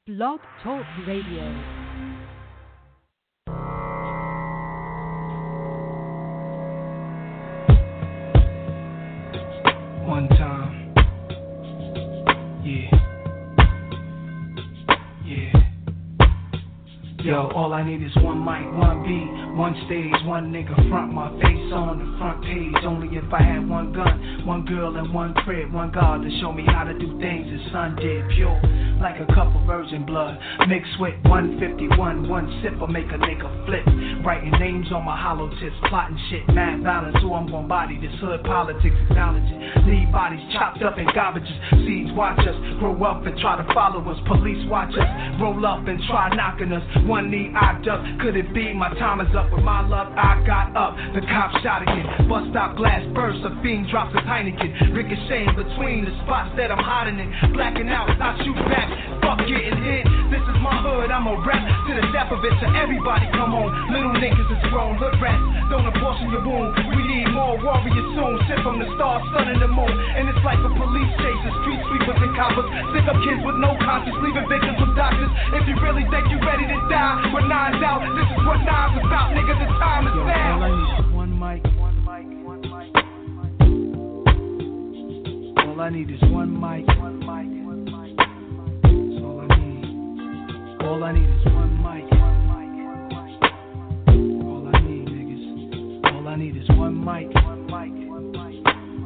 Blog Talk Radio. One time, yeah. Yo, all I need is one mic, one beat, one stage, one nigga front, my face on the front page. Only if I had one gun, one girl and one crib, one God to show me how to do things the sun did. Pure, like a cup of virgin blood, mixed with 151, one sip will make a nigga flip. Writing names on my hollow tips, plotting shit, mad violence, who I'm gon' body. This hood politics acknowledge it. Leave bodies chopped up in garbages. Seeds watch us grow up and try to follow us. Police watch us roll up and try knocking us. One knee I duck, could it be my time is up? With my luck I got up, the cop shot again. Bus stop glass burst, a fiend drops his Heineken. Ricocheting between the spots that I'm hiding in. Blacking out, I shoot back, fuck getting hit. This is my hood, I'm a rap to the death of it. So everybody come on, little niggas is grown. Hood rats, don't abortion your wound. We need more warriors soon. Sent from the stars, sun and the moon. And it's like a police chase, street sweepers and coppers. Sick up kids with no conscience, leaving victims with doctors. If you really think you ready to die, with nines out, this is what nines about, nigga, the time is now. All I need is one mic, one mic, one mic. All I need is one mic, one mic, one mic. That's all I need. All I need is one mic, one mic, one mic. All I need, niggas. All I need is one mic, one mic, one mic.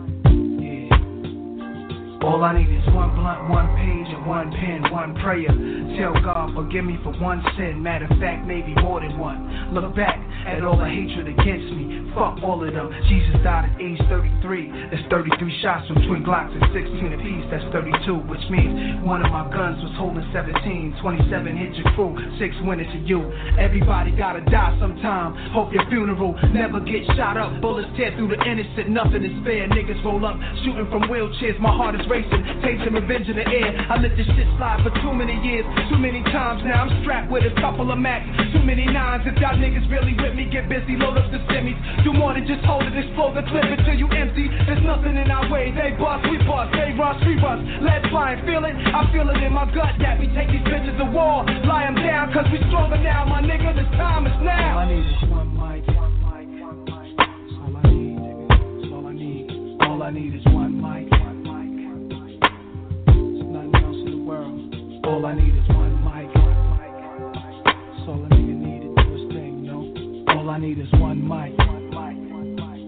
Yeah. All I need is one blunt, one page, and one pen, one prayer. Tell God, forgive me for one sin. Matter of fact, maybe more than one. Look back at all the hatred against me. Fuck all of them. Jesus died at age 33. That's 33 shots from twin Glocks and 16 apiece. That's 32, which means one of my guns was holding 17. 27 hit your crew, 6 went into you. Everybody gotta die sometime. Hope your funeral never get shot up. Bullets tear through the innocent, nothing is fair. Niggas roll up, shooting from wheelchairs. My heart is racing, tasting revenge in the air. I let this shit slide for too many years. Too many times now, I'm strapped with a couple of Macs. Too many nines, if y'all niggas really with me, get busy, load up the semis. Do more than just hold it, explode the clip until you empty. There's nothing in our way, they bust, we bust. They rush, we rush, lead flying, feel it? I feel it in my gut that we take these bitches to war. Lie them down, cause we stronger now, my nigga, this time is now. All I need is one mic, one mic, one mic. That's all I need, nigga, that's all I need. All I need is one mic, one mic, one mic. There's nothing else in the world. All I need is one mic, one mic, one mic. That's all a nigga need to do his thing, you know. All I need is one mic, one mic, one mic.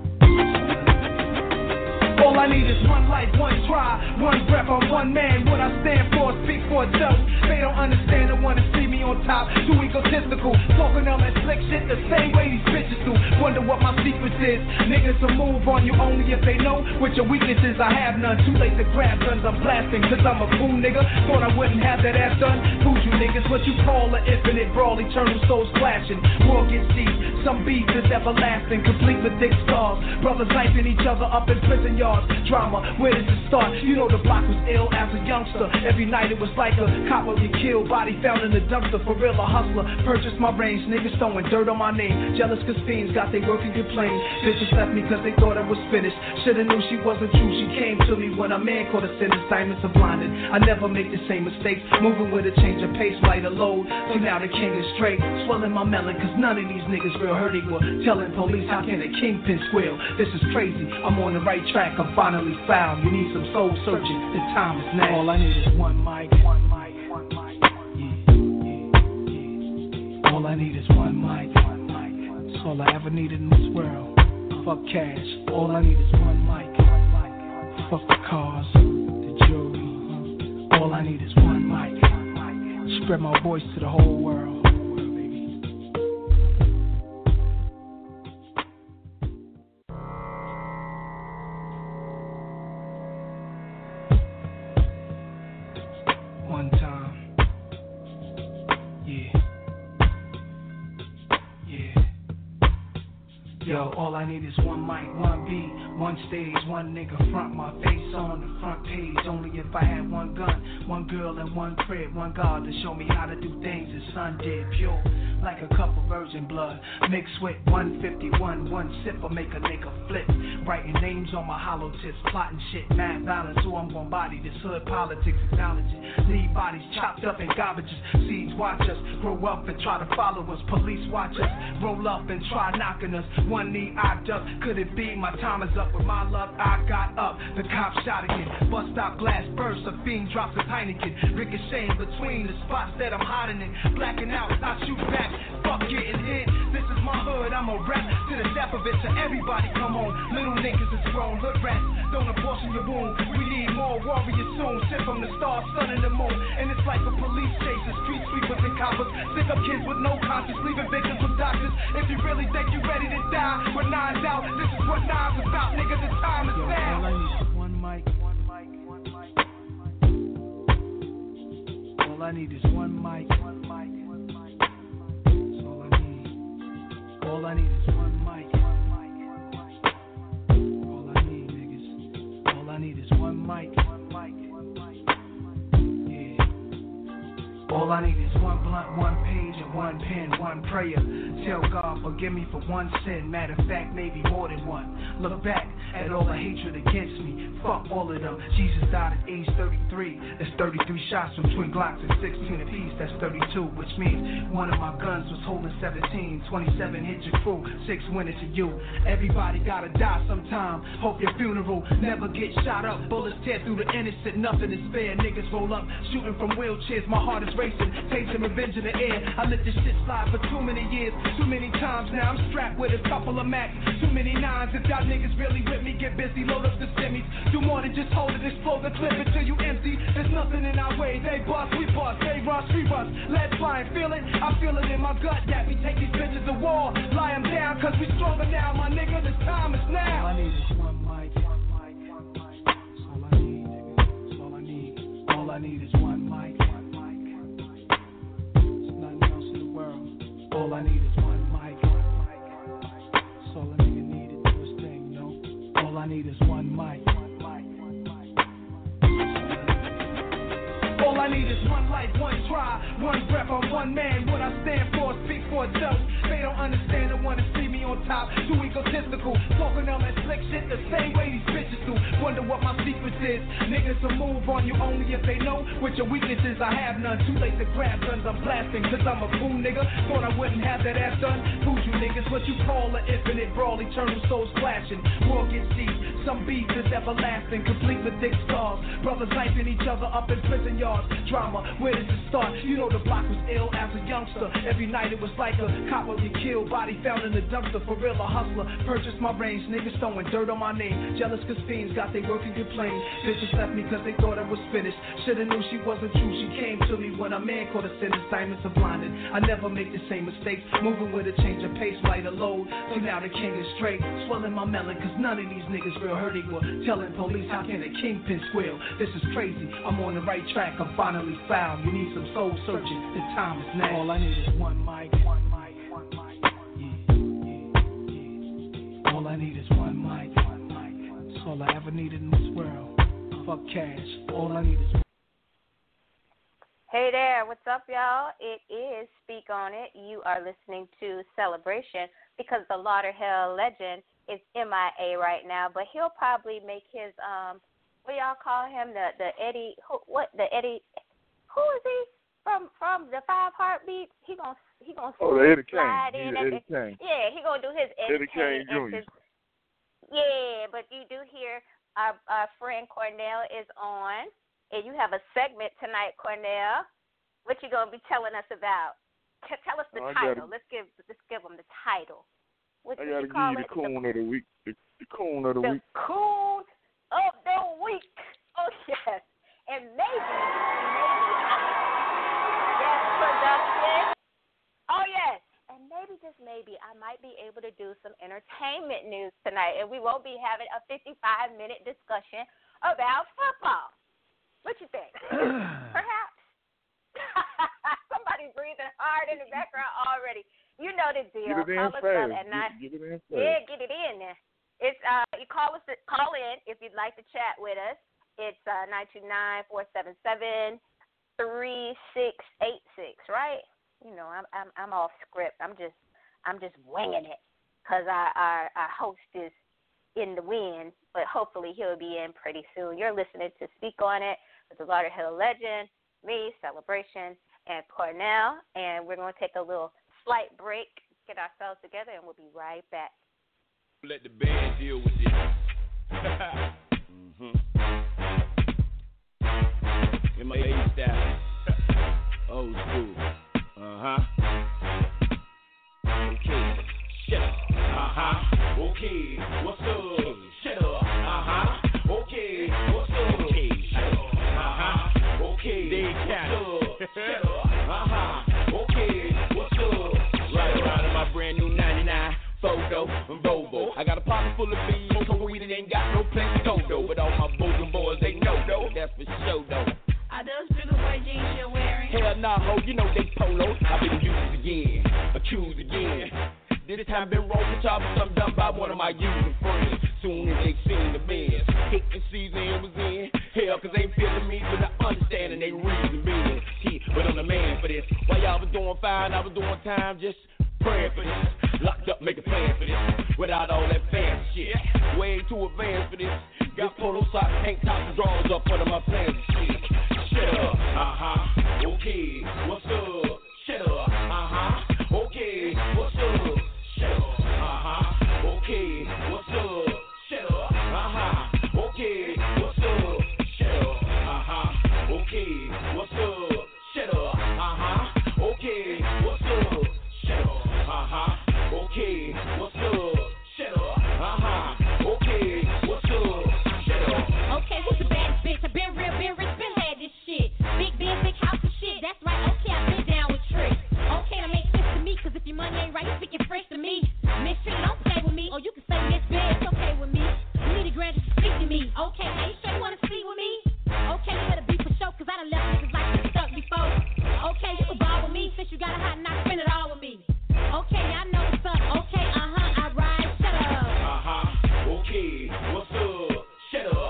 All I need is one life, one try, one breath, I'm one man. What I stand for, speak for itself. They don't understand and wanna see me on top. Too egotistical, talking on that slick shit the same way these bitches do. Wonder what my secret is. Niggas will move on you only if they know what your weakness is. I have none, too late to grab guns, I'm blasting. Cause I'm a fool nigga, thought I wouldn't have that ass done. Fool you niggas, what you call an infinite brawl, eternal souls clashing. War gets deep, some beef is everlasting, complete with thick scars. Brothers knifing each other up in prison yards. Drama, where does it start? You know the block was ill as a youngster. Every night it was like a cop would get killed, body found in the dumpster. For real, a hustler, purchased my range. Niggas throwing dirt on my name. Jealous cause fiends got they work and complain. Bitches left me cause they thought I was finished. Shoulda knew she wasn't true. She came to me when a man caught a sin. Assignments are blinded. I never make the same mistakes. Moving with a change of pace, lighter load. So now the king is straight. Swelling my melon cause none of these niggas real hurt equal. Telling police how can a kingpin squeal. This is crazy. I'm on the right track. I'm finally found. You need some soul searching. The time is now. All I need is one mic, one mic, one mic. Yeah. All I need is one mic, one mic. That's all I ever needed in this world. Fuck cash. All I need is one mic, one mic. Fuck the cars, the jewelry. All I need is one mic, one mic. Spread my voice to the whole world. Yo, all I need is one mic, one beat, one stage, one nigga front, my face on the front page. Only if I had one gun, one girl and one crib, one God to show me how to do things the sun did. Pure, like a cup of virgin blood mixed with 151. One sip will make a nigga flip. Writing names on my hollow tips, plotting shit, mad balance. Who I'm gon' body this hood politics, acknowledge it. Leave bodies chopped up in garbages. Seeds watch us grow up and try to follow us. Police watch us roll up and try knocking us. One knee I duck. Could it be my time is up? With my luck I got up. The cop shot again. Bus stop glass burst. A fiend drops his Heineken. Ricocheting between the spots that I'm hiding in. Blacking out, I shoot back. Fuck getting hit. This is my hood. I'm a rap to the death of it. To everybody come on. Little niggas is grown. Hood rats. Don't abortion your wound. We need more warriors soon. Shit from the stars, sun and the moon. And it's like a police chase. Street sweepers and coppers. Stick up kids with no conscience. Leaving victims with doctors. If you really think you ready to die, with nines out. This is what nines about. Nigga, the time is now. All I need is one mic. All I need is one mic. That's all I need. All I need is one mic. All I need, niggas. All I need is one mic. Yeah. All I need is one blunt, one page, and one pen, one prayer. Tell God, forgive me for one sin. Matter of fact, maybe more than one. Look back at all the hatred against me. Fuck all of them. Jesus died at age 33. That's 33 shots from twin Glocks and 16 apiece. That's 32, which means one of my guns was holding 17. 27 hit your crew, 6 went into you. Everybody gotta die sometime. Hope your funeral never get shot up. Bullets tear through the innocent, nothing is fair. Niggas roll up, shooting from wheelchairs. My heart is racing, tasting revenge in the air. I let this shit slide for too many years, too many times. Now I'm strapped with a couple of Macs, too many nines. If y'all niggas really with me, get busy, load up the semis. Do more than just hold it, explode the clip until you empty. There's nothing in our way. They bust, we bust, they rush, we rush. Let's fly and feel it. I feel it in my gut that we take these bitches to war. Lie them down, cause we stronger now, my nigga. The time is now. All I need is one mic. That's all I need, nigga. That's all I need. All I need is one mic. There's nothing else in the world. All I need is one mic. That's all a nigga need to do his thing, you know. All I need is one mic. All I need is one life, one try, one breath, I'm one man. What I stand for speak for itself. They don't understand and wanna see me on top. Too egotistical, talking on that slick shit the same way these bitches do. Wonder what my secret is. Niggas will move on you only if they know what your weaknesses. I have none. Too late to grab guns, I'm blasting. Cause I'm a fool nigga. Thought I wouldn't have that ass done. Food you niggas, what you call an infinite brawl. Eternal souls clashing. War gets deep. Some beef is everlasting. Complete with thick scars. Brothers knifing each other up in prison yards. Drama, where does it start? You know the block was ill as a youngster. Every night it was like a cop would get killed. Body found in the dumpster. For real, a hustler. Purchased my range. Niggas throwing dirt on my name. Jealous cause fiends got they work and complain. Bitches left me cause they thought I was finished. Shoulda knew she wasn't true. She came to me when a man caught a sin. Assignments are blinded. I never make the same mistakes. Moving with a change of pace, lighter load. So now the king is straight. Swelling my melon cause none of these niggas real hurting or telling police how can a kingpin squeal. This is crazy. I'm on the right track. I'm finally found. You need some soul searching. The time is now. All I need is one mic. Yeah. All I need is one mic. That's all I ever needed in this world. Fuck cash. All I need is one. Hey there, what's up, y'all? It is Speak On It. You are listening to Celebration because the Lauderhill legend is MIA right now, but he'll probably make his what y'all call him, the Eddie, who is he from the Five Heartbeats? He gonna the Eddie slide Kane. in Eddie Kane. Yeah, he gonna do his Eddie Kane Jr. Yeah, but you do hear our friend Cornell is on, and you have a segment tonight, Cornell. What you gonna be telling us about? Tell us the title. Let's give them the title. What I gotta you call give you the coon of the week. The coon of the week. The coon of the week. Oh yes, and maybe yes, production. Oh yes, and maybe just maybe I might be able to do some entertainment news tonight, and we won't be having a 55-minute discussion about football. What you think? Perhaps. Somebody breathing hard in the background already. You know the deal. Get it in fast. Get it in fast. Yeah, get it in there. It's you call in if you'd like to chat with us. It's 929-477-3686, right? I'm off script. I'm just winging it because our host is in the wind, but hopefully he'll be in pretty soon. You're listening to Speak on It with the Lauderhill legend, me, Celebration, and Cornell, and we're going to take a little slight break, get ourselves together, and we'll be right back. Let the band deal with this. In my age style. Old school. Okay. Shut up. Okay. What's up? Shut up. Okay. What's up? Okay. Shut up. Okay. They cat. Shut up. Okay. What's up? Right around in my brand new 99 photo Volvo. I got a pocket full of beans, so weed it ain't got no place to go though. But all my bosom boys they know though. That's for sure though. Are those bigger white jeans you're wearing? Hell nah, ho, you know they polos. I've been used again, accused again. This time been wrong for top of something done by one of my user friends. Soon as they seen the bands, hit the season was in. Hell, cause they feeling me, but I understand and they reason me. But I'm the man for this. While y'all was doing fine, I was doing time, just praying for this. Locked up, make a plan for this. Without all that fancy shit. Way too advanced for this. Got polo socks, tank tops, and drawers up under my plans and shit. Shut up, okay, what's up? Shut up, okay, what's up? Shut up, okay, what's up? Shut up, okay, what's up? Shut up, okay, what's up? Shut up, okay, what's up? Shut up, okay, what's up? Shut up, okay, what's up? Shut up. Okay, who's the baddest bitch? I've been real, been rich, been had this shit. Big Benz, big house and shit. That's right, okay, I've been down with tricks. Okay, that makes sense to me, cause if your money ain't right, you speaking fresh to me. Miss Tree, don't play with me. Or you can say Miss Benz, it's okay with me. You need a grand to speak to me. Okay, now you sure you wanna sleep with me? Okay, you better be for sure, cause I done left niggas like this stuck before. Okay, you can ball with me, since you got a hot knock, spend it all with me. Okay, I know what's up. Okay, I ride, shut up. Okay, what's up? Shut up.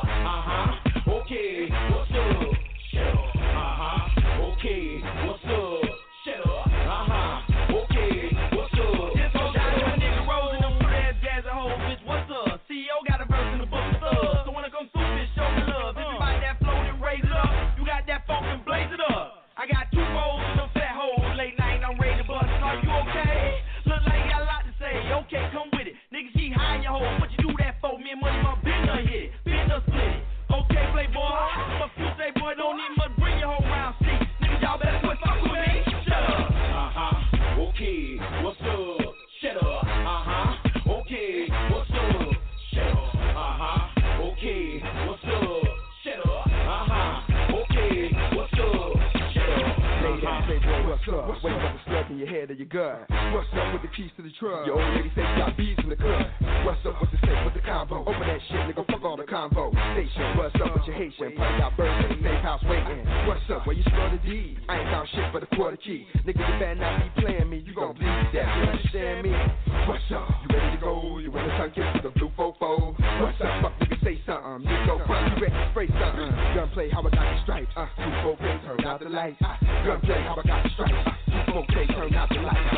Okay, what's up? Shut up. Okay, what's up? Shut up. Okay, what's up? This whole shot of a nigga rolling them pretty ass jazz a whole bitch. What's up? CEO got a verse in the book of thugs. So when I come through, bitch, show me love. If you like that flow, then raise it up. You got that funk and blaze it up. I got 2 rolls and them fat holes. Late night, I'm ready to bust. Are you okay? Look like you got a lot to say. Okay, come with it. Nigga, she high in your hole. What you do that for? Me and Money, my been done hit it. Been done split it. Okay, playboy. But you say, boy, don't need much. Bring your whole round seat. Nigga, y'all better quit fuck with me. Shut up. Okay, what's up? Shut up. Okay, what's up? Shut up. Okay, what's up? Shut up. Okay, what's up? Shut up. Lay down, say, boy, what's up? Wake up and slug in your head or your gut. What's up with the keys to the truck? Your old lady say you got bees in the club. What's up with the steak with the combo? Open that shit, nigga, fuck all the combo. Station, what's up with your Haitian? Probably got birds in the safe house waiting. What's up, where you store the D? I ain't found shit but a quarter key. Nigga, you better not be playing me, you gon' bleed that, you understand me? What's up, you ready to go? You ready to tongue kiss with the blue fofo? What's up, fuck nigga, say something. Nigga, front, you ready to spray something. Gunplay, how I got the stripes. 2 4K, turn out the lights. Gunplay, how I got the stripes. 2 4K, turn out the lights.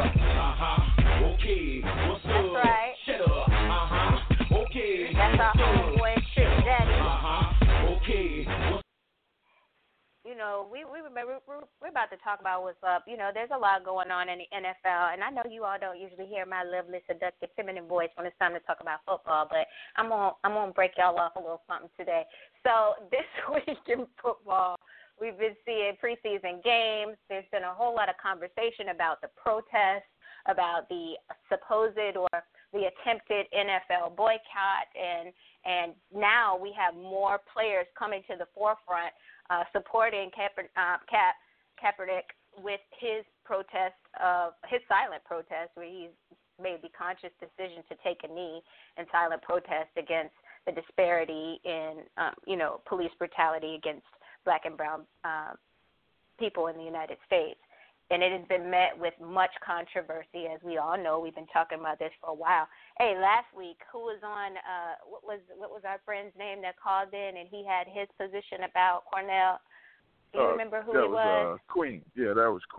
Okay, what's up? That's right. Shut up. Okay. That's our homeboy, Trick Daddy. Okay. You know, we're about to talk about what's up. You know, there's a lot going on in the NFL, and I know you all don't usually hear my lovely, seductive, feminine voice when it's time to talk about football, but I'm gonna break y'all off a little something today. So this week in football, we've been seeing preseason games. There's been a whole lot of conversation about the protests, about the supposed or the attempted NFL boycott, and now we have more players coming to the forefront supporting Kaepernick with his protest, his silent protest, where he's made the conscious decision to take a knee in silent protest against the disparity in, police brutality against black and brown people in the United States. And it has been met with much controversy, as we all know. We've been talking about this for a while. Hey, last week, who was on? What was our friend's name that called in, and he had his position about Cornell? Do you remember who he was? Queen. Yeah, that was Queen.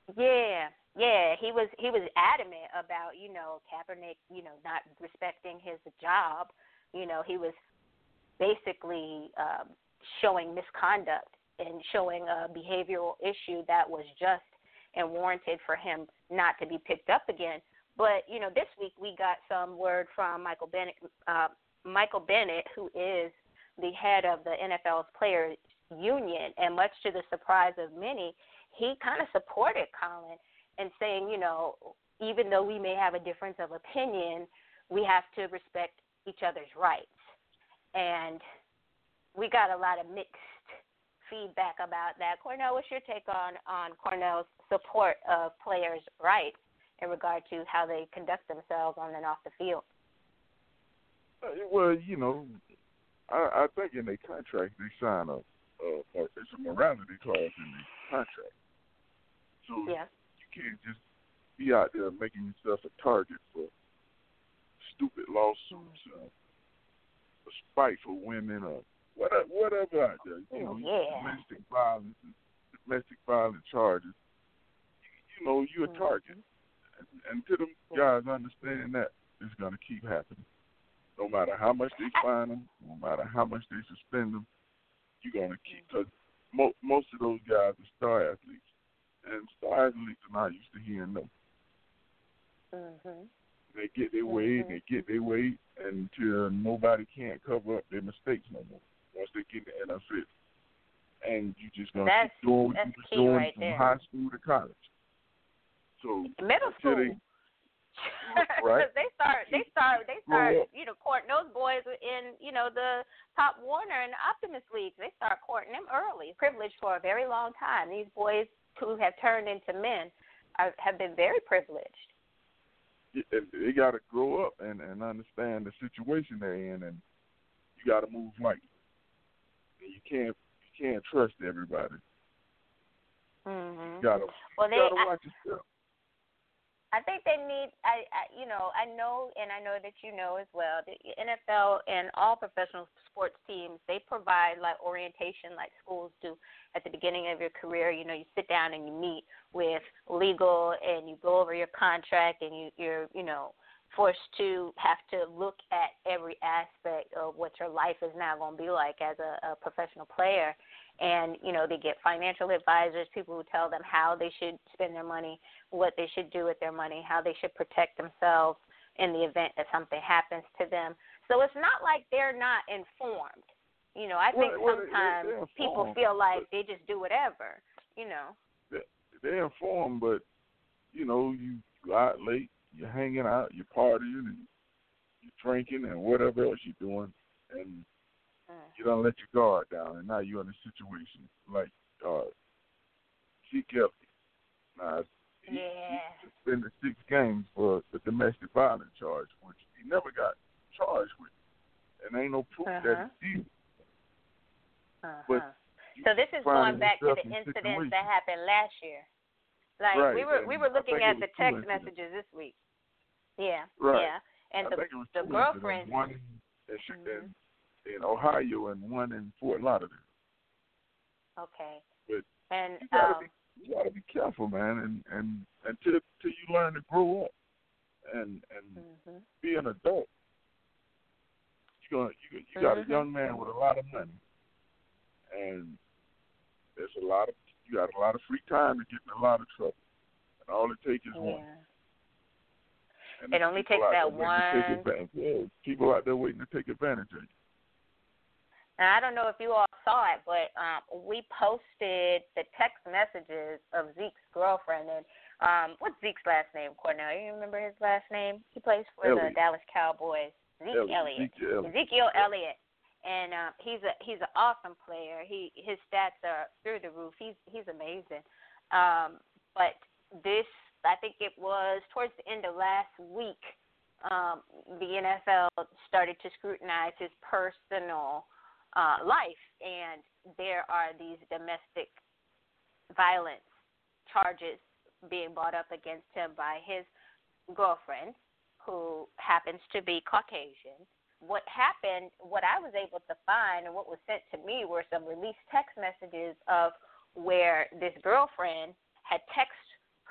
Yeah, he was adamant about, Kaepernick, not respecting his job. He was basically showing misconduct and showing a behavioral issue that was just and warranted for him not to be picked up again. But, this week we got some word from Michael Bennett, who is the head of the NFL's Players Union, and much to the surprise of many, he kind of supported Colin and saying, even though we may have a difference of opinion, we have to respect each other's rights. And we got a lot of mixed feedback about that. Cornell, what's your take on Cornell's support of players' rights in regard to how they conduct themselves on and off the field? Well, I think in their contract they sign it's a morality clause in the contract. So you can't just be out there making yourself a target for stupid lawsuits, spiteful women, or whatever out there. Domestic violence charges. You're a target. And to them guys understand that, it's going to keep happening. No matter how much they fine them, no matter how much they suspend them, you're going to keep. Because most of those guys are star athletes. And star athletes are not used to hearing no. They get their way, until nobody can't cover up their mistakes no more once they get in the NFL. And you just going to keep doing what you were doing from high school to college. So middle school. Right. they start, courting those boys in, the Pop Warner and the Optimist League. They start courting them early, privileged for a very long time. These boys who have turned into men have been very privileged. They got to grow up and understand the situation they're in, and you got to move like it. You can't trust everybody. You got to watch yourself. I think they need. I know, and I know that you know as well. The NFL and all professional sports teams, they provide like orientation, like schools do at the beginning of your career. You sit down and you meet with legal, and you go over your contract, and you're forced to have to look at every aspect of what your life is now going to be like as a professional player. And, they get financial advisors, people who tell them how they should spend their money, what they should do with their money, how they should protect themselves in the event that something happens to them. So it's not like they're not informed. I think sometimes people feel like they just do whatever, They're informed, but, you out late, you're hanging out, you're partying, and you're drinking and whatever else you're doing, and you don't let your guard down, and now you're in a situation like Zeke Elliott. Now, he suspended 6 games for the domestic violence charge, which he never got charged with, and ain't no proof that he did. But so this is going back to the incident that happened last year. Like we were looking at the text messages this week. Yeah. Right. Yeah. And the girlfriend. One in Ohio and one in Fort Lauderdale. Okay. But and you gotta be careful, man, and until you learn to grow up and be an adult. You got a young man with a lot of money, and you got a lot of free time to get in a lot of trouble, and all it takes is one. And it only takes that one. People out there waiting to take advantage of you. Now, I don't know if you all saw it, but we posted the text messages of Zeke's girlfriend. And what's Zeke's last name, Cornell? You remember his last name? He plays for the Dallas Cowboys. Ezekiel Elliott. And he's an awesome player. His stats are through the roof. He's amazing. But this, I think it was towards the end of last week, the NFL started to scrutinize his personal life, and there are these domestic violence charges being brought up against him by his girlfriend, who happens to be Caucasian. What happened, what I was able to find and what was sent to me were some released text messages of where this girlfriend had texted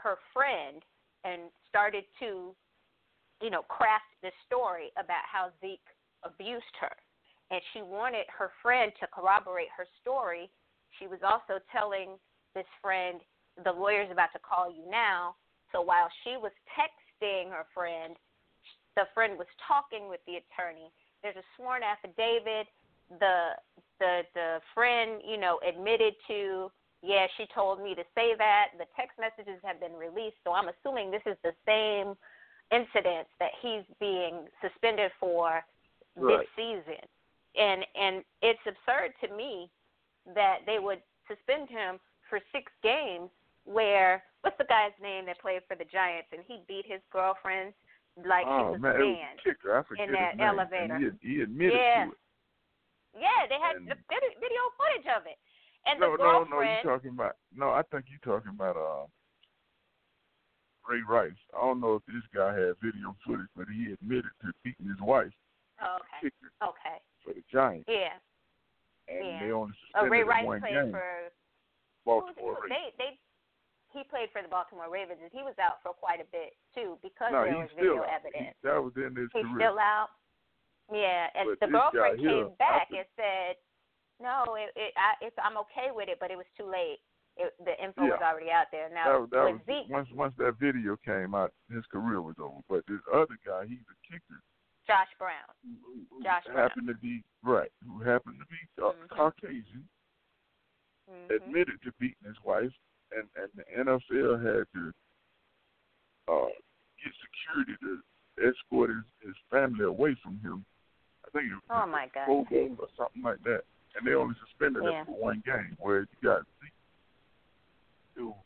her friend and started to, craft this story about how Zeke abused her. And she wanted her friend to corroborate her story. She was also telling this friend, the lawyer's about to call you now. So while she was texting her friend, the friend was talking with the attorney. There's a sworn affidavit. The friend, admitted to, yeah, she told me to say that. The text messages have been released, so I'm assuming this is the same incident that he's being suspended for this season. And it's absurd to me that they would suspend him for 6 games where, what's the guy's name that played for the Giants, and he beat his girlfriend like he was a man in that elevator. He admitted to it. Yeah, they had the video footage of it. And the girlfriend. I think you're talking about Ray Rice. I don't know if this guy had video footage, but he admitted to beating his wife. Oh, okay. Okay. For the Giants. Yeah. And they only suspended Ray Rice one played game. for Baltimore Ravens. He played for the Baltimore Ravens, and he was out for quite a bit too because there was video evidence. That was in his career. He's still out. Yeah, and but the girlfriend came back and said, "No, I'm okay with it, but it was too late. The info was already out there." Now, that was, Zeke, once that video came out, his career was over. But this other guy, he's a kicker. Josh Brown. Who happened to be Caucasian, admitted to beating his wife, and the NFL had to get security to escort his family away from him. I think it was Pro Bowl or something like that, and they only suspended him for 1 game. Whereas you got Zeke, who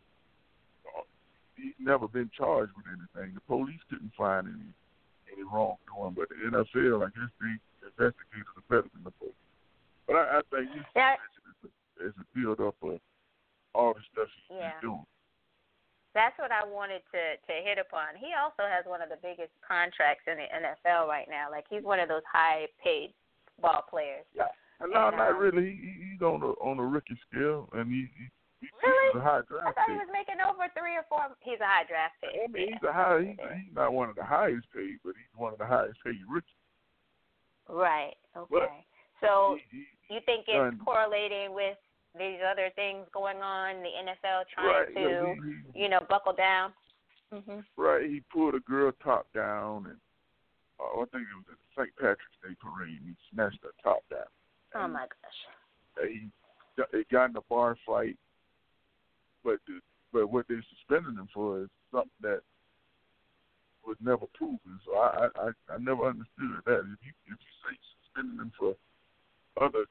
he's never been charged with anything. The police couldn't find any wrongdoing, but the NFL, I guess the investigators are better than the police. But I think it's a build up of all the stuff he's doing. That's what I wanted to hit upon. He also has one of the biggest contracts in the NFL right now. Like, he's one of those high-paid ball players. Yeah. No, not really. He's on a rookie scale, and he's a high draft pick. I thought he was making over 3 or 4. He's a high draft pick. I mean, he's not one of the highest paid, but he's one of the highest paid rookies. Right. Okay. So you think it's correlating with these other things going on, the NFL trying to, buckle down? Mm-hmm. Right. He pulled a girl top down, and I think it was at the St. Patrick's Day parade. He snatched her top down. Oh, my gosh. He got in a bar fight, but what they suspended him for is something that was never proven. So I never understood that. If you say suspending him for other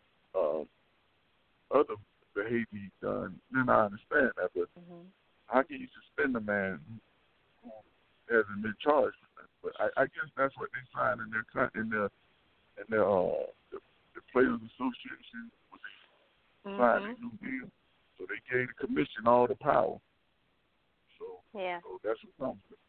behavior he's done, then I understand that. But how can you suspend a man who hasn't been charged with that? But I guess that's what they signed in the Players Association when they signed a new deal. So they gave the commission all the power. So that's what comes with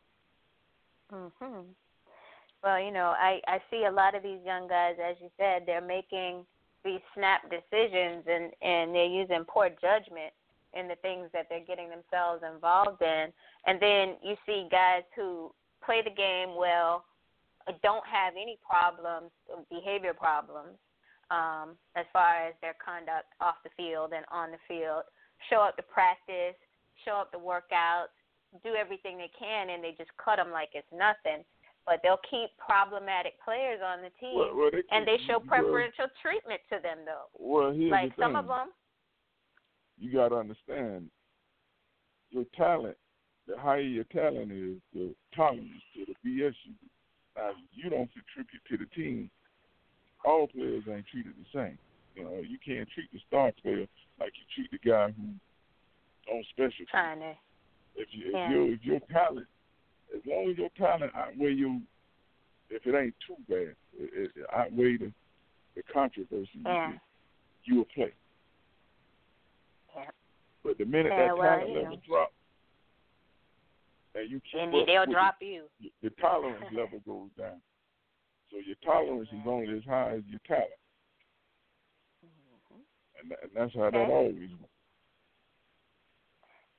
it. Well, I see a lot of these young guys, as you said, they're making these snap decisions and they're using poor judgment in the things that they're getting themselves involved in. And then you see guys who play the game well, don't have any problems, behavior problems, as far as their conduct off the field and on the field, show up to practice, show up to workouts, do everything they can, and they just cut them like it's nothing. But they'll keep problematic players on the team, and they show preferential treatment to them, though. Well, here's like the some thing. of them. You got to understand, your talent, the higher your talent is, the tolerance to the BS you do. Now, you don't contribute to the team. All players ain't treated the same. You can't treat the star player like you treat the guy who on special teams. If your talent, as long as your talent outweigh if it ain't too bad, it outweigh the controversy, you will play. Yeah. But the minute that talent level drops, and you keep they'll drop you. The tolerance level goes down. So your tolerance is only as high as your talent. And that's how that always works.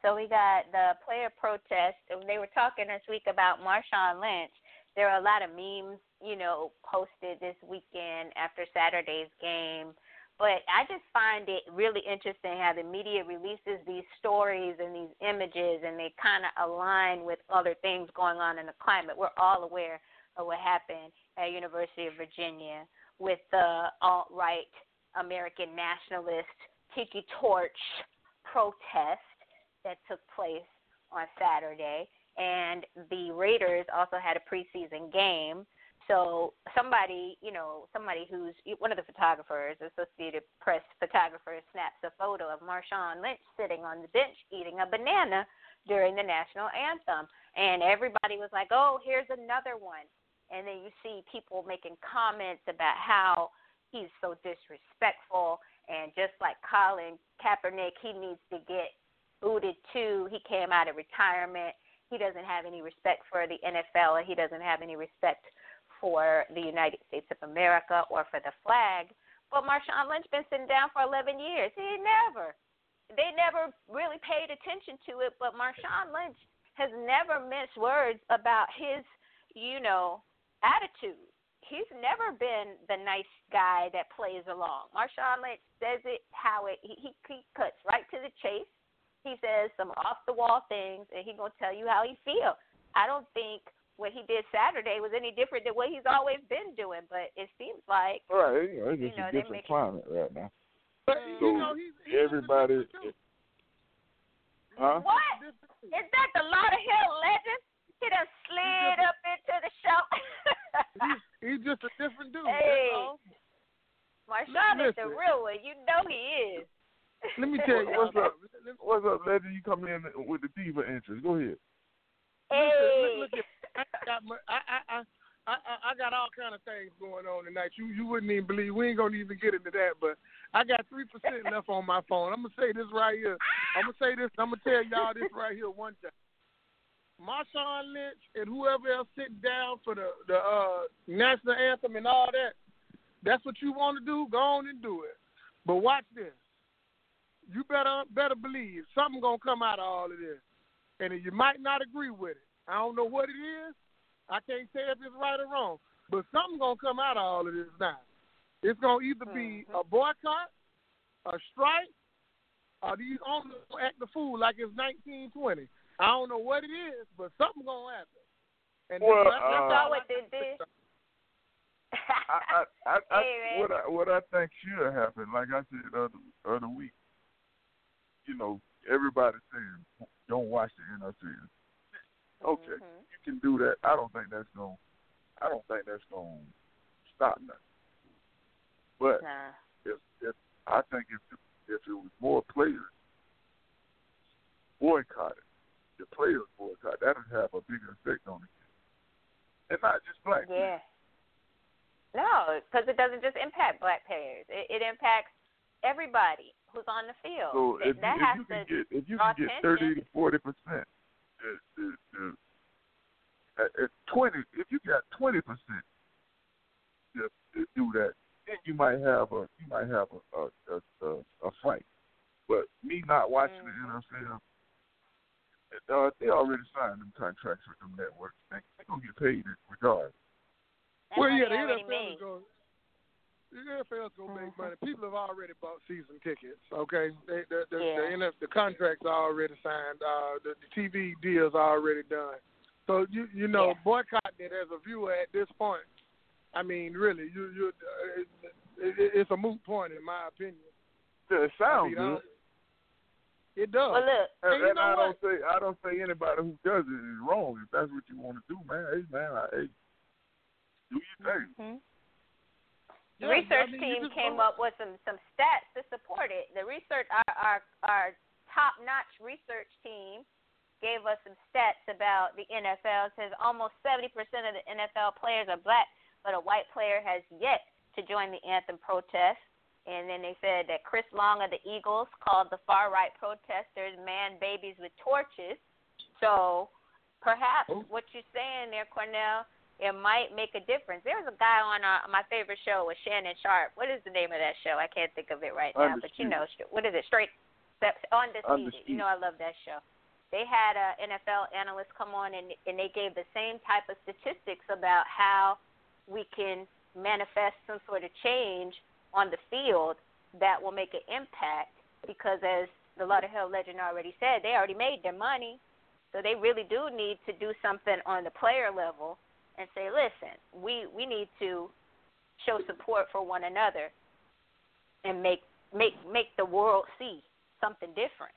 So we got the player protest. They were talking this week about Marshawn Lynch. There are a lot of memes, posted this weekend after Saturday's game. But I just find it really interesting how the media releases these stories and these images, and they kind of align with other things going on in the climate. We're all aware of what happened at University of Virginia with the alt-right American nationalist Tiki Torch protest that took place on Saturday. And the Raiders also had a preseason game. So somebody who's one of the photographers, Associated Press photographer, snaps a photo of Marshawn Lynch sitting on the bench eating a banana during the national anthem. And everybody was like, oh, here's another one. And then you see people making comments about how he's so disrespectful. And just like Colin Kaepernick, he needs to get booted too. He came out of retirement. He doesn't have any respect for the NFL, and he doesn't have any respect for the United States of America or for the flag. But Marshawn Lynch been sitting down for 11 years. They never really paid attention to it, but Marshawn Lynch has never missed words about his, attitude. He's never been the nice guy that plays along. Marshawn Lynch says it how he cuts right to the chase. He says some off-the-wall things, and he's going to tell you how he feels. I don't think what he did Saturday was any different than what he's always been doing, but it seems like it's just a different climate right now. But so everybody, huh? What? Is that the Lauderhill legend? He done slid up into the show. he's just a different dude. Hey, Marshawn is the real one. You know he is. Let me tell you what's up. What's up, legend? You come in with the diva interest. Go ahead. Hey. Look at, I got all kind of things going on tonight. You wouldn't even believe. We ain't gonna even get into that, but I got 3% left on my phone. I'm gonna say this right here. I'm gonna tell y'all this right here one time. Marshawn Lynch and whoever else sitting down for the national anthem and all that. That's what you want to do. Go on and do it. But watch this. You better believe something gonna come out of all of this, and you might not agree with it. I don't know what it is. I can't say if it's right or wrong, but something gonna come out of all of this now. It's gonna either be a boycott, a strike, or these owners act the fool like it's 1920. I don't know what it is, but something gonna happen. And that's all what they did. What I think should happen, like I said the other week, everybody saying don't watch the NFL. Okay, you can do that. I don't think that's gonna stop nothing. But if I think if it was more players boycotted, the players boycott, that would have a bigger effect on it, and not just black people. Yeah. No, because it doesn't just impact black players. It impacts everybody who's on the field. So if you can get 30 to 40%, at 20, if you got 20% to do that, then you might have a fight. But me not watching the NFL, they already signed them contracts with them networks. They're gonna get paid regardless. Well, yeah, the NFL's gonna make money. People have already bought season tickets. Okay, the contracts are already signed. The TV deals are already done. So boycotting it as a viewer at this point, I mean, really, it's a moot point in my opinion. Yeah, it sounds good. It does. Well, look, and I don't say anybody who does it is wrong. If that's what you want to do, man, hey, do your thing. The research team came up with some stats to support it. The research, our top-notch research team gave us some stats about the NFL. It says almost 70% of the NFL players are black, but a white player has yet to join the anthem protest. And then they said that Chris Long of the Eagles called the far-right protesters man babies with torches. So perhaps what you're saying there, Cornell, it might make a difference. There's a guy on my favorite show with Shannon Sharp. What is the name of that show? I can't think of it right now. But what is it? Undisputed. You know I love that show. they had an NFL analyst come on, and they gave the same type of statistics about how we can manifest some sort of change on the field that will make an impact, because as the Lauderhill legend already said, they already made their money, so they really do need to do something on the player level and say, listen, we need to show support for one another and make the world see something different.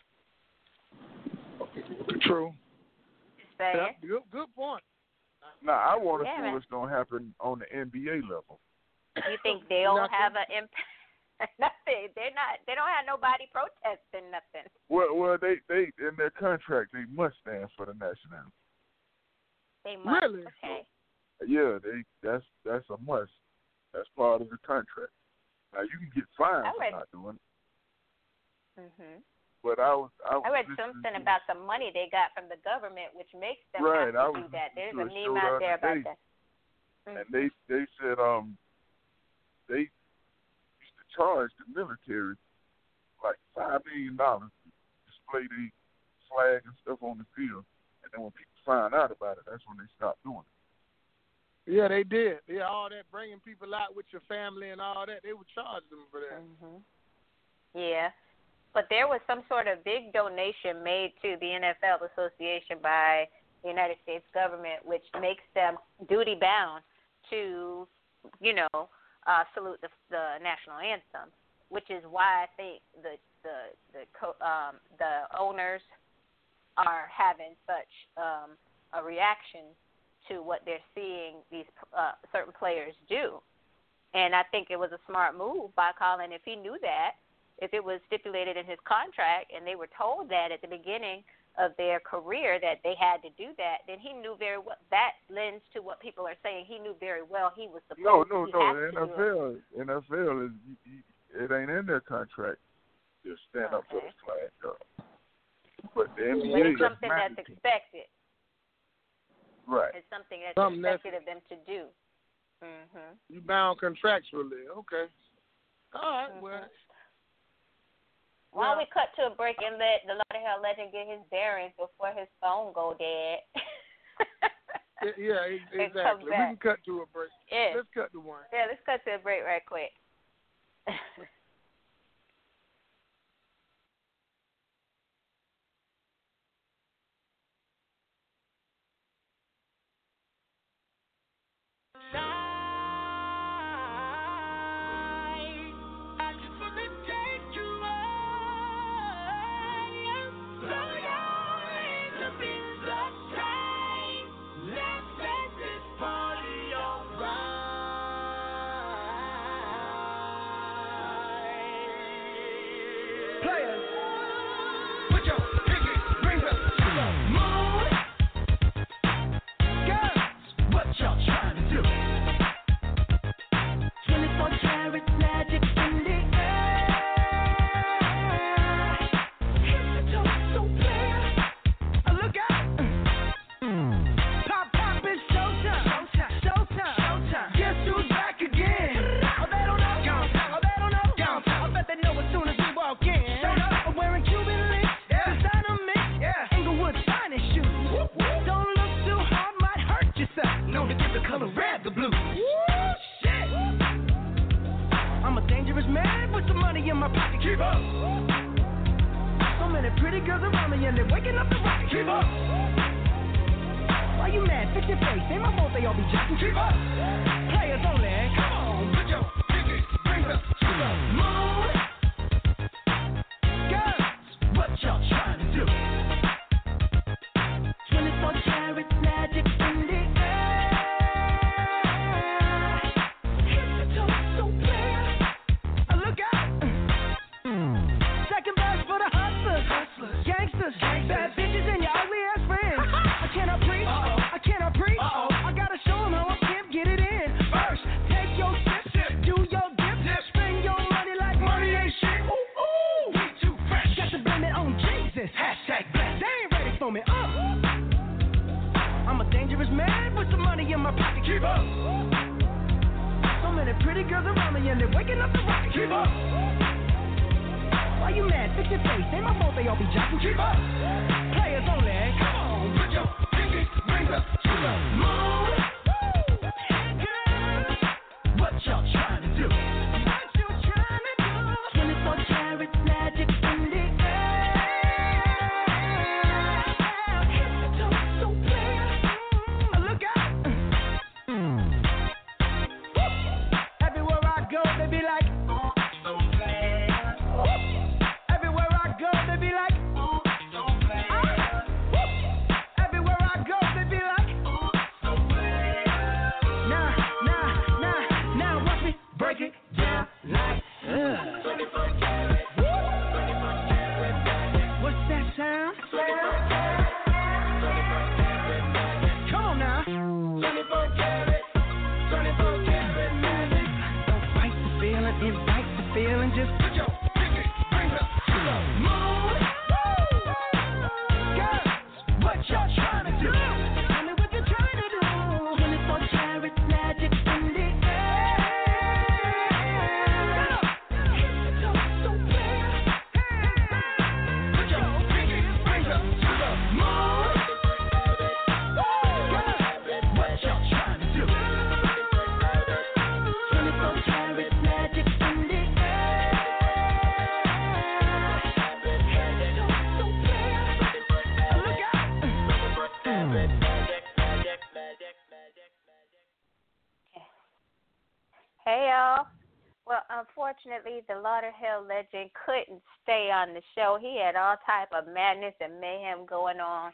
True. Yeah, good point. Now, I want to see what's going to happen on the NBA level. You think they'll have an impact? Nothing. They don't have nobody protesting nothing. Well, they in their contract they must stand for the national anthem. They must. Really? Okay. Yeah, that's a must. That's part of the contract. Now you can get fined for not doing it. Mhm. But I read something about the money they got from the government, which makes them right, have to do that. There's a meme out there about that. And they said they used to charge the military like $5 million to display the flag and stuff on the field, and then when people find out about it, that's when they stopped doing it. Yeah, they did. Yeah, all that bringing people out with your family and all that, they would charge them for that. Mhm. Yeah. But there was some sort of big donation made to the NFL Association by the United States government, which makes them duty-bound to, salute the national anthem, which is why I think the owners are having such a reaction to what they're seeing these certain players do. And I think it was a smart move by Colin. If he knew that, if it was stipulated in his contract and they were told that at the beginning of their career that they had to do that, then he knew very well. That lends to what people are saying. He knew very well he was supposed to. No. NFL is it ain't in their contract to stand up for the flag. But the NBA it's something that's expected. Right. It's something that's expected of them to do. Mhm. You bound contractually. Okay. All right. Well. Why don't we cut to a break and let the Lauderhill legend get his bearings before his phone go dead? Yeah, exactly. We can cut to a break. Yeah. Let's cut to one. Yeah, let's cut to a break right quick. Why you mad? Fix your face. Ain't my fault they all be jocking. Keep up. Players Hey, y'all. Well, unfortunately, the Lauderhill legend couldn't stay on the show. He had all type of madness and mayhem going on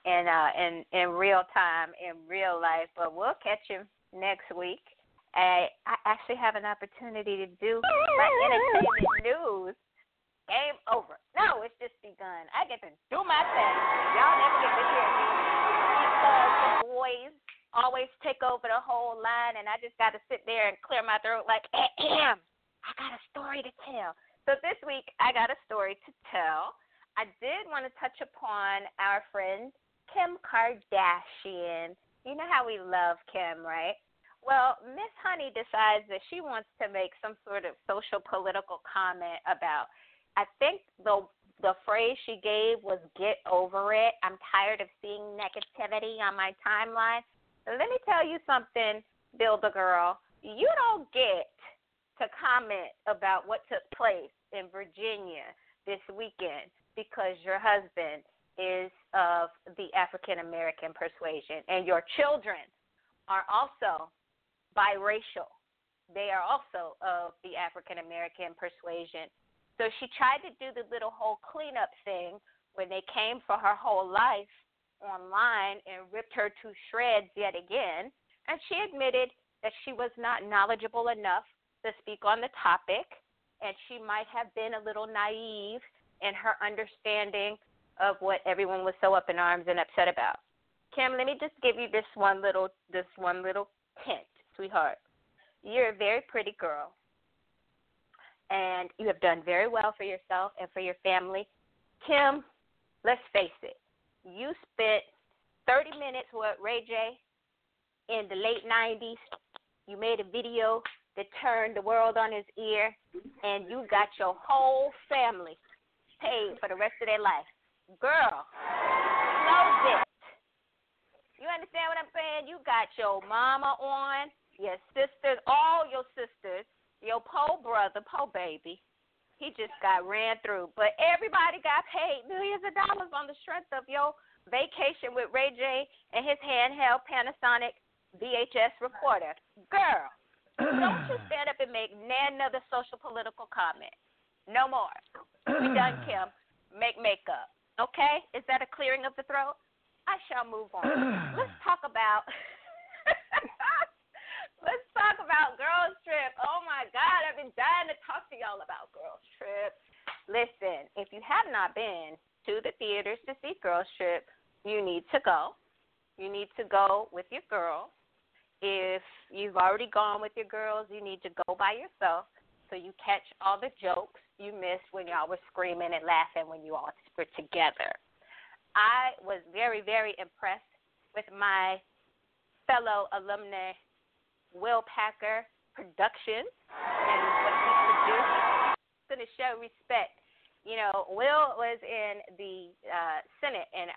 in real time, in real life. But we'll catch him next week. I actually have an opportunity to do my entertainment news. Game over. No, it's just begun. I get to do my thing. Y'all never get to hear me because the boys always take over the whole line, and I just got to sit there and clear my throat like, I got a story to tell. So this week, I got a story to tell. I did want to touch upon our friend Kim Kardashian. You know how we love Kim, right? Well, Miss Honey decides that she wants to make some sort of social political comment about, I think the phrase she gave was "get over it." I'm tired of seeing negativity on my timeline. Let me tell you something, Build-A-Girl. You don't get to comment about what took place in Virginia this weekend because your husband is of the African-American persuasion and your children are also biracial. They are also of the African-American persuasion. So she tried to do the little whole cleanup thing when they came for her whole life online and ripped her to shreds yet again, and she admitted that she was not knowledgeable enough to speak on the topic, and she might have been a little naive in her understanding of what everyone was so up in arms and upset about. Kim, let me just give you this one little hint, sweetheart. You're a very pretty girl, and you have done very well for yourself and for your family. Kim, let's face it. You spent 30 minutes with Ray J in the late 90s. You made a video that turned the world on his ear, and you got your whole family paid for the rest of their life. Girl, close it. You understand what I'm saying? You got your mama on, your sisters, all your sisters, your po brother, po baby. He just got ran through. But everybody got paid millions of dollars on the strength of your vacation with Ray J and his handheld Panasonic VHS recorder. Girl, don't you stand up and make another social political comment. No more. We done, Kim. Make makeup. Okay? Is that a clearing of the throat? I shall move on. Let's talk about Girls Trip. Oh, my God. I've been dying to talk to y'all about Girls Trip. Listen, if you have not been to the theaters to see Girls Trip, you need to go. You need to go with your girls. If you've already gone with your girls, you need to go by yourself so you catch all the jokes you missed when y'all were screaming and laughing when you all were together. I was very, very impressed with my fellow alumni Will Packer Productions and what he produced. I'm going to show respect. You know, Will was in the Senate, and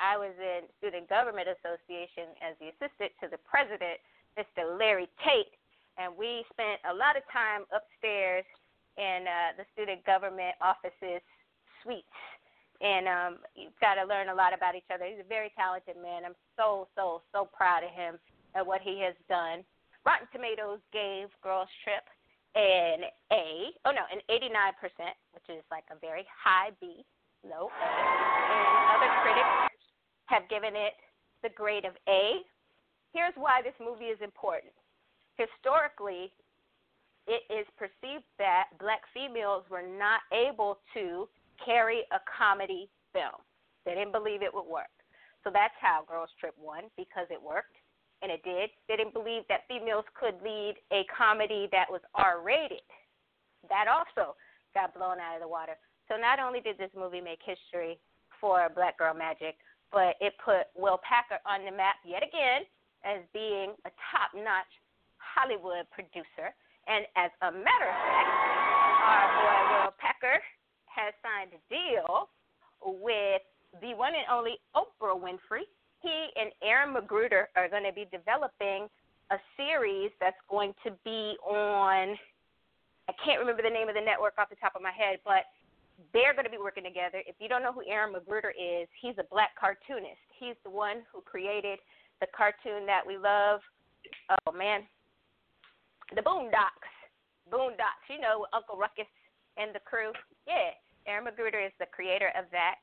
I was in Student Government Association as the assistant to the president, Mr. Larry Tate, and we spent a lot of time upstairs in the student government offices suites. And you've got to learn a lot about each other. He's a very talented man. I'm so proud of him and what he has done. Rotten Tomatoes gave Girls Trip an 89%, which is like a very high B, low A. And other critics have given it the grade of A. Here's why this movie is important. Historically, it is perceived that black females were not able to carry a comedy film. They didn't believe it would work. So that's how Girls Trip won, because it worked, and it did. They didn't believe that females could lead a comedy that was R-rated. That also got blown out of the water. So not only did this movie make history for Black Girl Magic, but it put Will Packer on the map yet again as being a top-notch Hollywood producer. And as a matter of fact, our boy Will Packer has signed a deal with the one and only Oprah Winfrey. He and Aaron McGruder are going to be developing a series that's going to be on, I can't remember the name of the network off the top of my head, but they're going to be working together. If you don't know who Aaron McGruder is, he's a black cartoonist. He's the one who created the cartoon that we love. Oh, man. The Boondocks. You know, Uncle Ruckus and the crew. Yeah, Aaron McGruder is the creator of that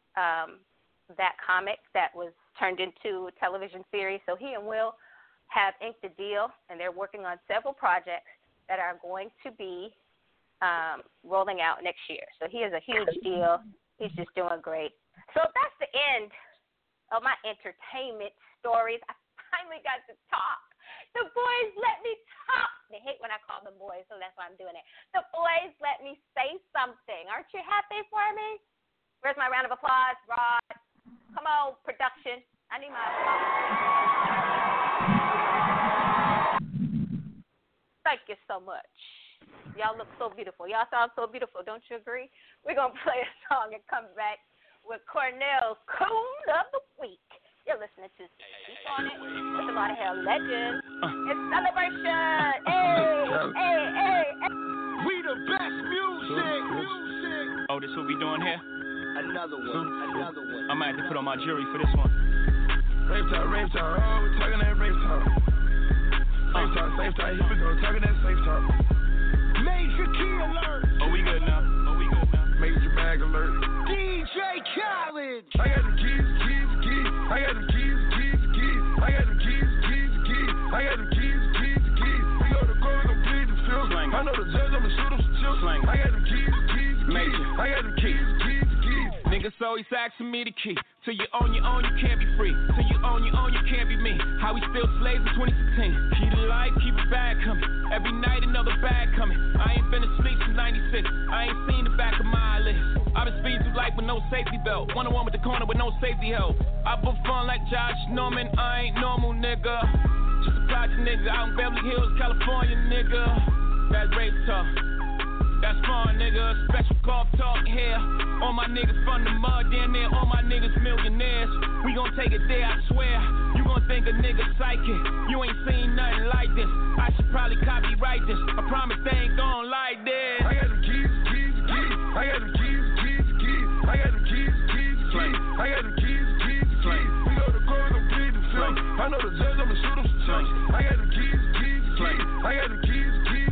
comic that was turned into a television series. So he and Will have inked a deal, and they're working on several projects that are going to be rolling out next year. So he is a huge deal. He's just doing great. So that's the end of my entertainment stories. I finally got to talk. The boys let me talk. They hate when I call them boys, so that's why I'm doing it. The boys let me say something. Aren't you happy for me? Where's my round of applause, Rod? Come on, production. I need my applause. Thank you so much. Y'all look so beautiful. Y'all sound so beautiful. Don't you agree? We're going to play a song and come back with Cornell's Coon of the Week. You're listening to Speak On It with the Lot of Hell Legend. It's Celebration. Hey. We the best music. Oh, this what we doing here? Another one. I might have to put on my jury for this one. Rave talk. Oh, we're talking that rave talk. Safe talk. Here we go. Talking that safe talk. Major key alert. Oh, we good now. Major bag alert. DJ Khaled. I got the keys. I got the keys. I got the keys. I got the keys. We go to court, gon' plead the field. I know the judge, I'ma shoot him some chips. I got the keys. Major. I got the keys. Niggas always asking me the key. Till you own your own, you can't be free. Till you own your own, you can't be me. How we still slaves in 2016. Keep the life, keep it bad coming. Every night another bag coming. I ain't been asleep since 96. I ain't seen the back of my eyelids. I've been speeding through life with no safety belt. 1-on-1 with the corner with no safety help. I put fun like Josh Norman. I ain't normal, nigga. Just a project nigga out in Beverly Hills, California, nigga. That's race talk. That's fun, nigga. Special golf talk here. All my niggas from the mud, damn near all my niggas millionaires. We gon' take it there, I swear. You gon' think a nigga psychic. You ain't seen nothing like this. I should probably copyright this. I promise they ain't gon' like this. I got the keys. I got the keys. I got the keys. I got the keys. We go to court, gon' plead the field. I know the judge, I'ma shoot him some chips. I got the keys. I got the keys.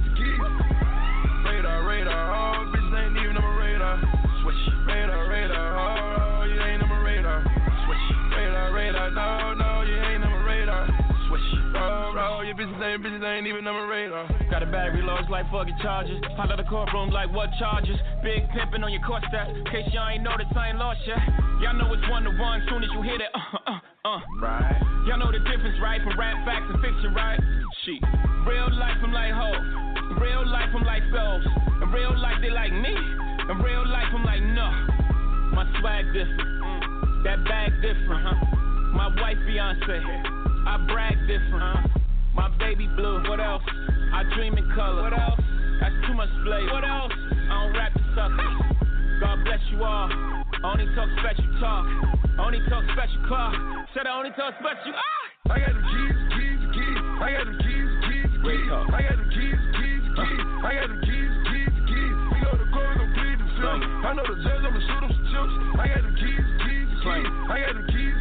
Radar, oh, bitches ain't even on my radar. Switch. Radar, oh, you ain't on my radar. Switch. Radar, no, you ain't on my radar. Switch. Oh, your bitches ain't even on my radar. Got a battery low, it's like fucking charges. Out of the courtroom like what charges? Big pimpin' on your court stats. In case y'all ain't noticed, I ain't lost yet. Y'all know it's 1-to-1 soon as you hit it. Right. Y'all know the difference, right? From rap facts and fiction, right? Shit. Real life, I'm like hoes. In real life, I'm like goals. In real life, they like me. In real life, I'm like no. My swag different. That bag different, My wife Beyonce. I brag different, My baby blue. What else? I dream in color. What else? That's too much flavor. What else? I don't rap the suckers. God bless you all. Only talk special talk. Only talk special car. Said I only talk special. Ah! I got them keys. I got them keys. I got them keys. I got them keys. We go to court, gon' plead the film. I know the judge, I'ma shoot him some chips. I got them keys. I got them keys.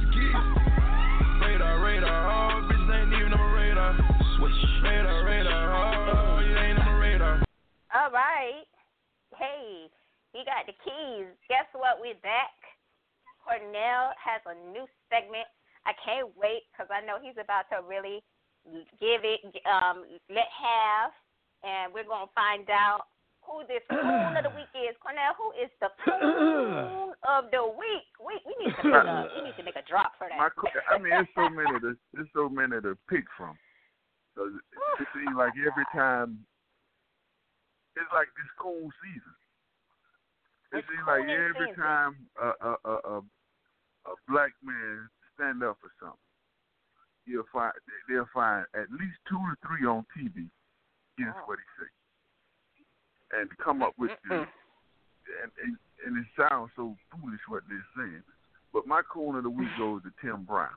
Radar, oh, bitch ain't even on my radar. Switch. Radar, oh, you ain't on my radar. All right. Hey, he got the keys. Guess what? We're back. Cornell has a new segment. I can't wait because I know he's about to really give it, let have, and we're going to find out who this coon of the week is. Cornell, who is the coon of the week? We need to make a drop for that. It's so many to pick from. So it seems like every time, it's like this coon season. It seems like every time a black man stand up for something, they'll find at least 2 to 3 on TV against what he says, and come up with this. And it sounds so foolish what they're saying. But my coon of the week goes to Tim Brown.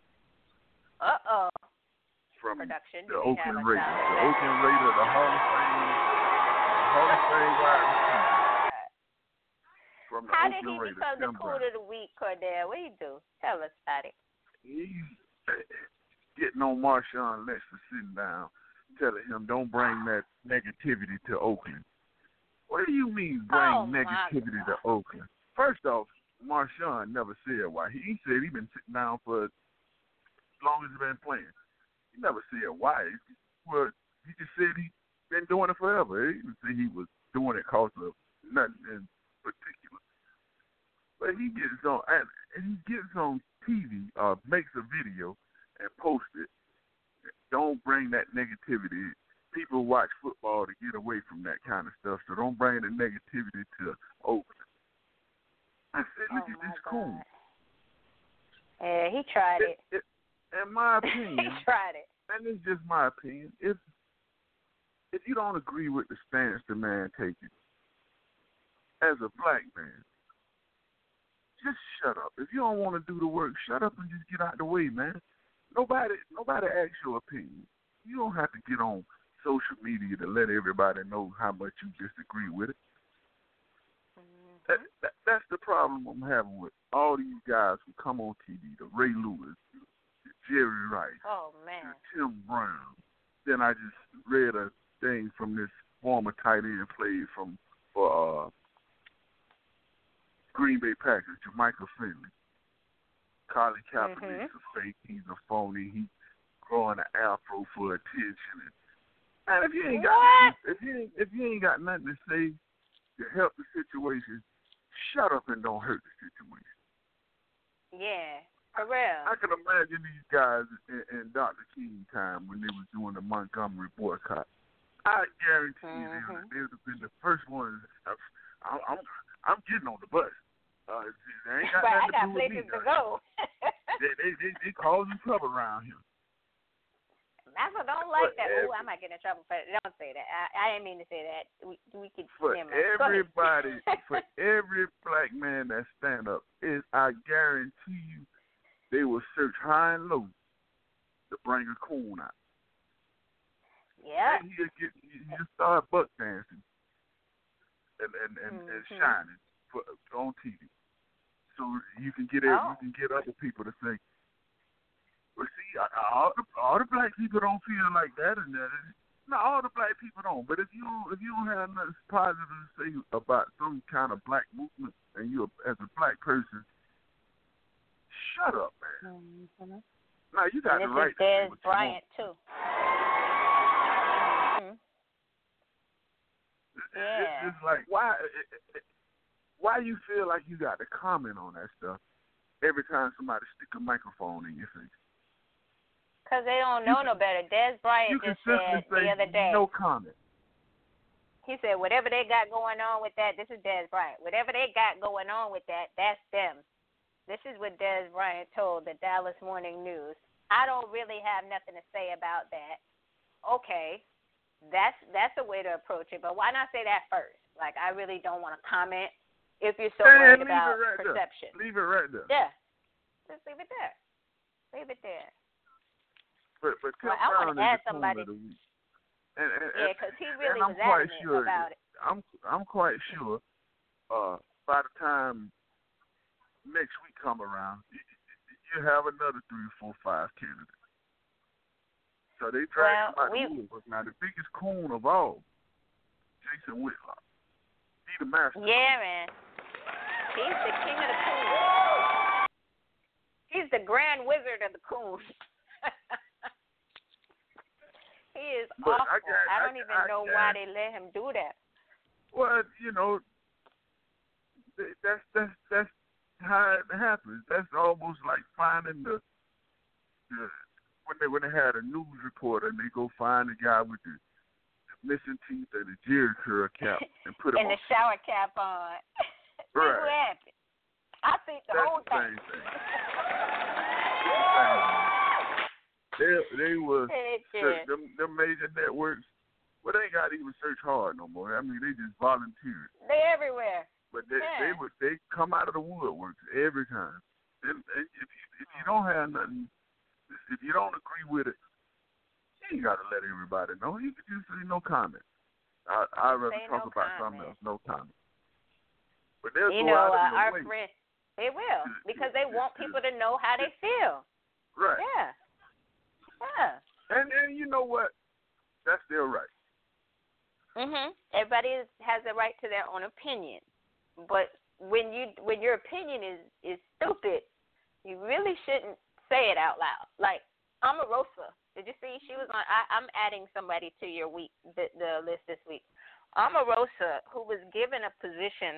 From production. The Oakland Raiders. The Oakland Raiders, the Hall of Fame wide receiver. From the How Oakland did he Raiders, become the Tim coon Brown. of the week, Cordell? What do you do? Tell us about it. He's getting on Marshawn Lynch for sitting down, telling him don't bring that negativity to Oakland. What do you mean bring negativity to Oakland? First off, Marshawn never said why. He said he's been sitting down for as long as he's been playing. He never said why. Well, he just said he's been doing it forever. He didn't say he was doing it because of nothing in particular. But he gets on TV, makes a video and posts it. Don't bring that negativity. People watch football to get away from that kind of stuff, so don't bring the negativity to Oakland. I said, look at this cool. Yeah, he tried it. In my opinion, he tried it. And it's just my opinion. If you don't agree with the stance the man taking, as a black man, just shut up. If you don't want to do the work, shut up and just get out the way, man. Nobody asks your opinion. You don't have to get on social media to let everybody know how much you disagree with it. That's the problem I'm having with all these guys who come on TV, the Ray Lewis, Jerry Rice, Tim Brown. Then I just read a thing from this former tight end played for Green Bay Packers, Jermichael Finley. Colin Kaepernick's a fake. He's a phony. He's growing an afro for attention. And if you ain't got nothing to say to help the situation, shut up and don't hurt the situation. Yeah, for real. I can imagine these guys in Dr. King time when they was doing the Montgomery boycott. I guarantee you they would have been the first ones. I'm getting on the bus. They ain't got nothing to do with me. To go. they causing trouble around here. Malcolm don't like that. Oh, I might get in trouble for that. Don't say that. I didn't mean to say that. We could. For everybody, for every black man that stand up, I guarantee you, they will search high and low to bring a coon out. Yeah. And he'll start buck dancing and shining on TV, so you can get other people to say. Well, see, all the black people don't feel like that, and that. No, all the black people don't. But if you don't have nothing positive to say about some kind of black movement, and you as a black person, shut up, man. Now you got the right to say what Bryant you want. too. It's just like why you feel like you got to comment on that stuff every time somebody stick a microphone in your face. Because they don't know no better. Des Bryant just said the other day. No comment. He said, whatever they got going on with that, this is Des Bryant. Whatever they got going on with that, that's them. This is what Des Bryant told the Dallas Morning News. I don't really have nothing to say about that. Okay, that's a way to approach it, but why not say that first? Like, I really don't want to comment. if you're so worried about right perception. Leave it right there. Yeah. Just leave it there. Leave it there. But well, I want to add somebody. And because he really was quite adamant sure, about it. I'm quite sure by the time next week come around, you have another 3, 4, 5 candidates. So they drag him out the woodwork. Now, the biggest coon of all, Jason Whitlock. He the master. Yeah, man. He's the king of the coons. He's the grand wizard of the coons. He is awful. I don't even know why they let him do that. Well, you know, that's how it happens. That's almost like finding the when they had a news reporter and they go find the guy with the missing teeth and the Jerry curl cap and put him and on. the shower cap on. Right. What happened? I think the that's whole the thing. They were them major networks. Well, they ain't got to even search hard no more. I mean, they just volunteered. They're everywhere. But they come out of the woodworks every time. And if you don't have nothing, if you don't agree with it, you ain't got to let everybody know. You can just say no comment. I'd rather talk about something else. No comment. But they'll go out of our their way. friend, they will because they want people to know how they feel. Right. Yeah. Yeah. And you know what? That's their right. Everybody has a right to their own opinion, but when your opinion is stupid, you really shouldn't say it out loud. Like Omarosa, did you see she was on? I'm adding somebody to your the list this week. Omarosa, who was given a position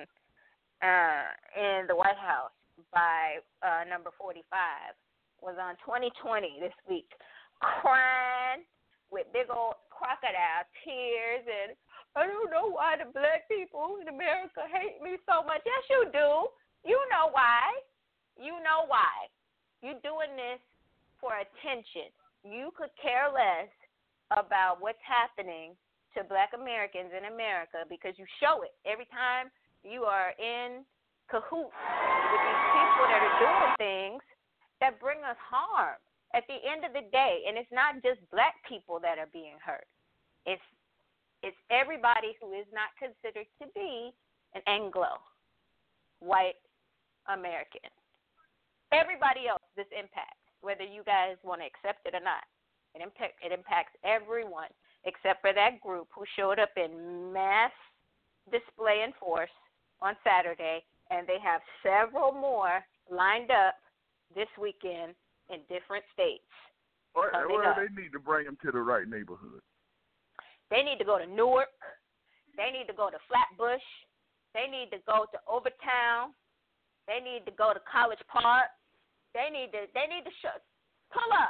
in the White House by number 45, was on 2020 this week, crying with big old crocodile tears and I don't know why the black people in America hate me so much. Yes, you do. You know why. You know why. You're doing this for attention. You could care less about what's happening to black Americans in America because you show it every time you are in cahoots with these people that are doing things that bring us harm at the end of the day. And it's not just black people that are being hurt. It's everybody who is not considered to be an Anglo white American. Everybody else this impacts, whether you guys want to accept it or not. It impacts everyone except for that group who showed up in mass display and force on Saturday, and they have several more lined up this weekend in different states. Well, they need to bring them to the right neighborhood. They need to go to Newark. They need to go to Flatbush. They need to go to Overtown. They need to go to College Park. They need to pull up.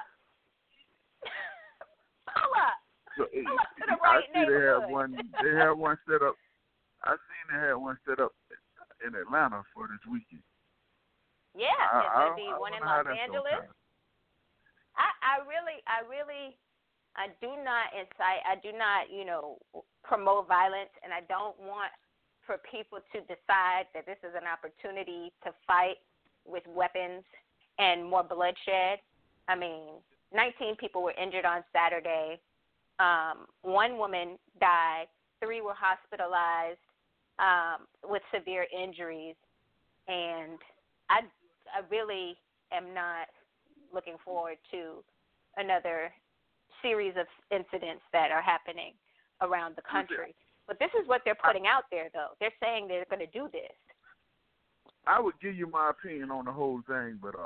Pull up. So, pull up to the right neighborhood. They have one set up. I seen they had one set up in Atlanta for this weekend. Yeah, there's going to be one in Los Angeles. I do not incite. I do not, promote violence, and I don't want for people to decide that this is an opportunity to fight with weapons and more bloodshed. I mean, 19 people were injured on Saturday. One woman died. 3 were hospitalized with severe injuries, and I really am not looking forward to another series of incidents that are happening around the country. But this is what they're putting out there, though. They're saying they're going to do this. I would give you my opinion on the whole thing, but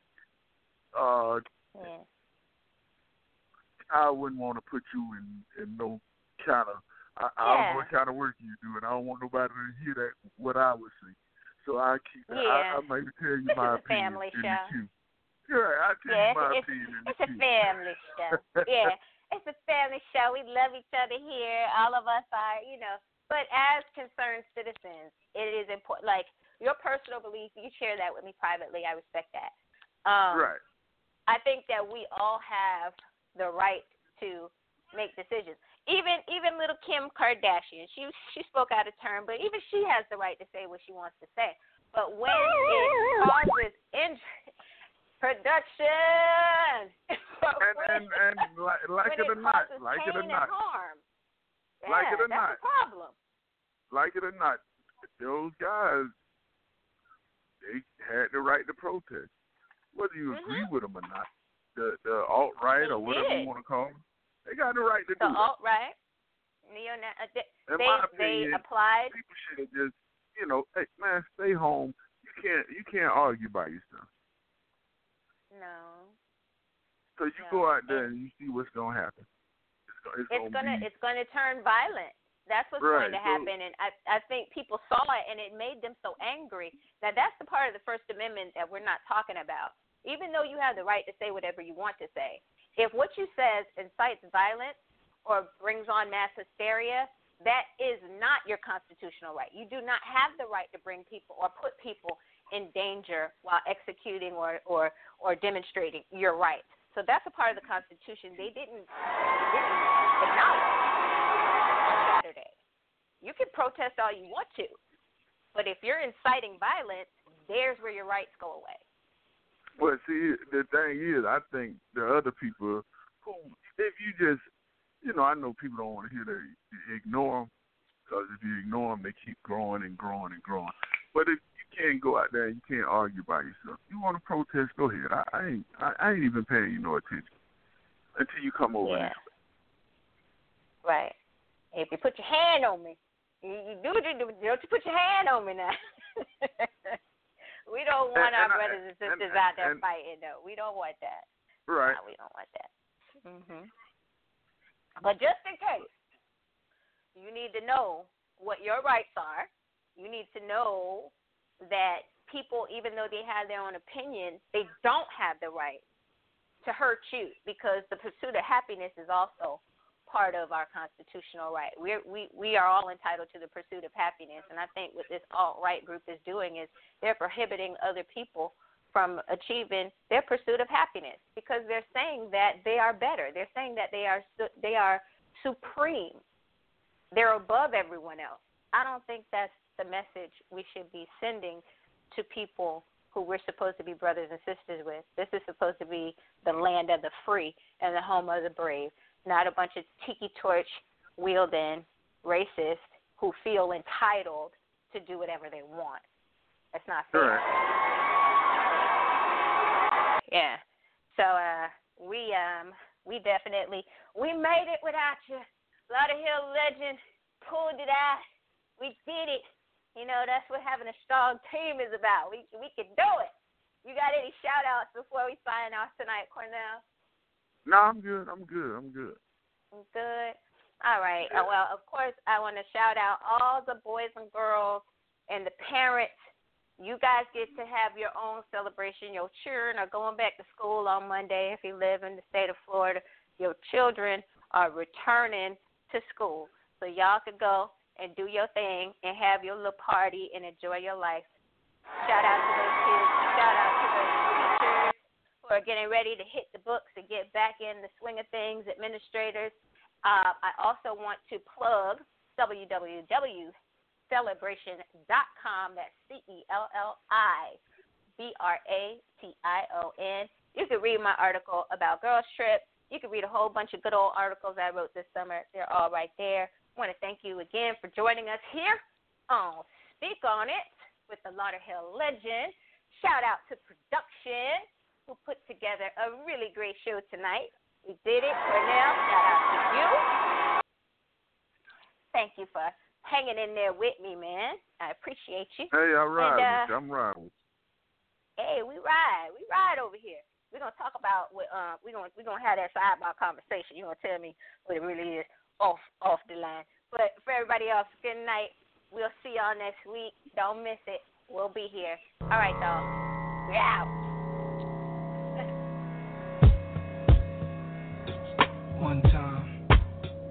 I wouldn't want to put you in no kind of I don't know what kind of work you do, and I don't want nobody to hear that what I would say. So I keep I might tell you my opinion family in show. the queue. Yeah, I tell you my opinion in the queue. It's a family show. Yeah, it's a family show. We love each other here. All of us are, But as concerned citizens, it is important. Like your personal belief, you share that with me privately. I respect that. Right. I think that we all have the right to make decisions. even little Kim Kardashian, she spoke out of turn, but even she has the right to say what she wants to say. But when it causes injury, production, and like it or not, harm, like it or that's not, a problem. Like it or not, those guys, they had the right to protest, whether you agree with them or not. The alt-right or whatever you want to call them, they got the right to do that. The alt-right, they applied. People should have just, hey man, stay home. You can't argue by yourself. No. So you go out there and you see what's gonna happen. It's gonna turn violent. That's what's going to happen, and I think people saw it, and it made them so angry. Now, that's the part of the First Amendment that we're not talking about. Even though you have the right to say whatever you want to say, if what you says incites violence or brings on mass hysteria, that is not your constitutional right. You do not have the right to bring people or put people in danger while executing or demonstrating your rights. So that's a part of the Constitution they didn't acknowledge. Saturday. You can protest all you want to, but if you're inciting violence, there's where your rights go away. Well, see, the thing is, I think the other people who, if you just, I know people don't want to hear that, you ignore them, because if you ignore them, they keep growing and growing and growing. But if you can't go out there and you can't argue by yourself, you want to protest, go ahead. I ain't even paying you no attention until you come over there. Right. If you put your hand on me, don't you put your hand on me now. We don't want our brothers and sisters out there fighting, though. We don't want that. Right. No, we don't want that. But just in case, you need to know what your rights are. You need to know that people, even though they have their own opinion, they don't have the right to hurt you, because the pursuit of happiness is also part of our constitutional right. We are all entitled to the pursuit of happiness, and I think what this alt-right group is doing is they're prohibiting other people from achieving their pursuit of happiness, because they're saying that they are better. They're saying that they are supreme. They're above everyone else. I don't think that's the message we should be sending to people who we're supposed to be brothers and sisters with. This is supposed to be the land of the free and the home of the brave, not a bunch of tiki torch wielding racists who feel entitled to do whatever they want. That's not fair. Right. Yeah. So we definitely made it without you. Lauderhill Legend pulled it out. We did it. That's what having a strong team is about. We can do it. You got any shout outs before we sign off tonight, Cornell? No, I'm good. Good. All right. Well, of course, I want to shout out all the boys and girls and the parents. You guys get to have your own celebration. Your children are going back to school on Monday if you live in the state of Florida. Your children are returning to school. So y'all could go and do your thing and have your little party and enjoy your life. Shout out to those kids. Shout out to those teachers who are getting ready to hit the books and get back in the swing of things, administrators. I also want to plug www.celebration.com. That's CELLIBRATION. You can read my article about Girls Trip. You can read a whole bunch of good old articles I wrote this summer. They're all right there. I want to thank you again for joining us here on Speak On It with the Lauderhill Legend. Shout out to production who put together a really great show tonight. We did it. Cornell, shout out to you. Thank you for hanging in there with me, man. I appreciate you. Hey, I'm riding with you. Hey, we ride over here. We're gonna talk about what we're gonna have that sidebar conversation. You're gonna tell me what it really is off the line. But for everybody else, good night. We'll see y'all next week. Don't miss it. We'll be here. All right, dog. We're out. One time.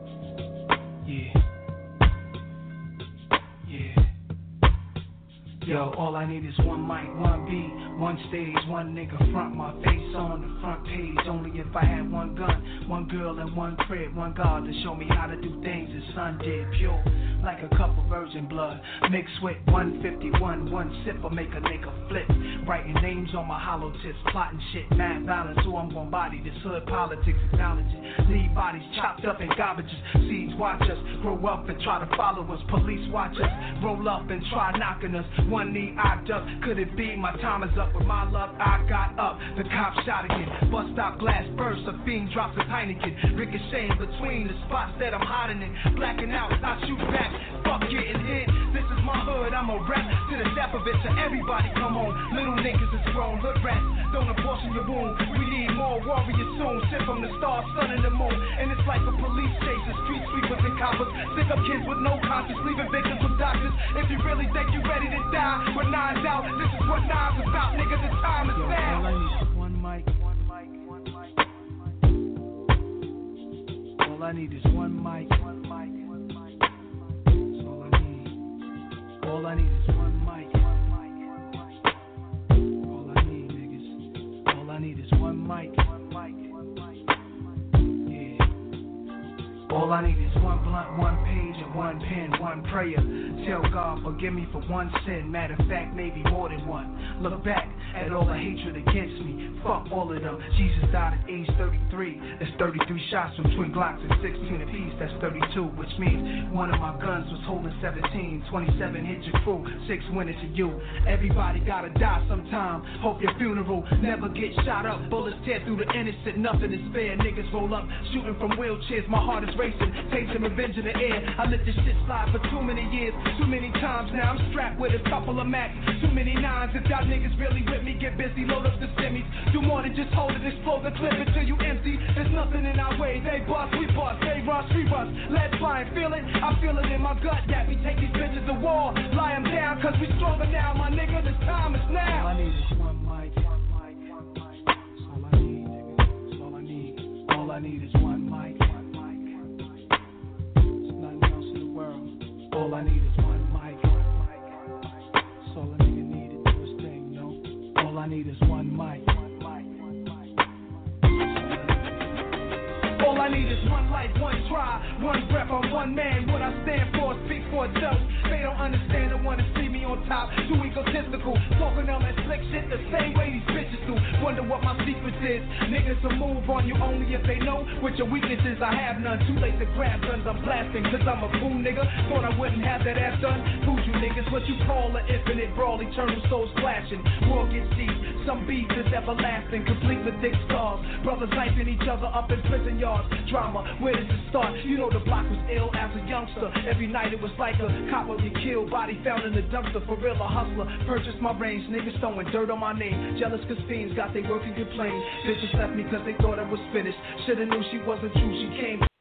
Yeah. Yo, all I need is one mic, one beat, one stage, one nigga front my face on the front page. Only if I had one gun, one girl and one crib, one God to show me how to do things his son did. Pure, like a cup of virgin blood, mixed with 151, one sip will make a nigga flip. Writing names on my hollow tips, plotting shit, mad balance, who I'm gon' body. This hood politics, acknowledge it. Leave bodies chopped up in garbages. Seeds watch us, grow up and try to follow us. Police watch us, roll up and try knocking us. One knee I duck, could it be my time is up? With my luck I got up, the cop shot again. Bus stop glass burst, a fiend drops his Heineken. Ricocheting between the spots that I'm hiding in. Blacking out, I shoot back, fuck getting hit. This is my hood, I'm a rap to the death of it. So everybody come on, little niggas is grown. Hood rats, don't abortion your wound. We need more warriors soon. Shit from the stars, sun and the moon. And it's like a police chase, the street sweepers and coppers. Stick up kids with no conscience, leaving victims with doctors. If you really think you ready to die, with knives out, this is what knives is about, nigga, the time is now. All I need is one mic, one mic, one mic. All I need is one mic, one mic, one mic. That's all I need. All I need is one mic, one mic, one mic. All I need, niggas. All I need is one mic, one mic, one mic. Yeah. All I need is one blunt, one page, and one pen, one prayer. Tell God, forgive me for one sin. Matter of fact, maybe more than one. Look back at all the hatred against me. Fuck all of them. Jesus died at age 33. That's 33 shots from twin Glocks at 16 apiece. That's 32, which means one of my guns was holding 17. 27 hit your crew, 6 went into you. Everybody gotta die sometime. Hope your funeral never get shot up. Bullets tear through the innocent, nothing is fair. Niggas roll up, shooting from wheelchairs. My heart is racing, tasting revenge in the air. I let this shit slide for too many years. Too many times now I'm strapped with a couple of max. Too many nines. If y'all niggas really with me, get busy, load up the semis. Do more than just hold it, explode the clip until you empty. There's nothing in our way. They bust, we bust, they rush, we rush. Lead flying, feel it? I feel it in my gut that we take these bitches to war. Lie them down, cause we stronger now, my nigga. This time is now. All I need is one mic, one mic, one mic. That's all I need, nigga. That's all I need. All I need is one mic, one mic, one mic. There's nothing else in the world. All I need is one mic, one mic, one mic. That's all a nigga need to do his thing, you know. All I need is one mic, one mic, one mic. All I need is one life, one try, one breath, I'm one man. What I stand for speaks for itself. They don't understand and wanna see me on top. Too egotistical, talking on that slick shit the same way these bitches do. Wonder what my secret is. Niggas will move on you only if they know what your weakness is. I have none. Too late to grab guns, I'm blasting, cause I'm a fool nigga. Thought I wouldn't have that ass done. Food you niggas, what you call an infinite brawl, eternal souls clashing. War gets deep, some beef is everlasting, complete with thick scars. Brothers knifing each other up in prison yards. Drama, where does it start? You know the block was ill as a youngster. Every night it was like a cop would get killed, body found in the dumpster. For real, a hustler, purchased my range. Niggas throwing dirt on my name. Jealous cause fiends got they work and complain. Bitches left me cause they thought I was finished. Shoulda knew she wasn't true, she came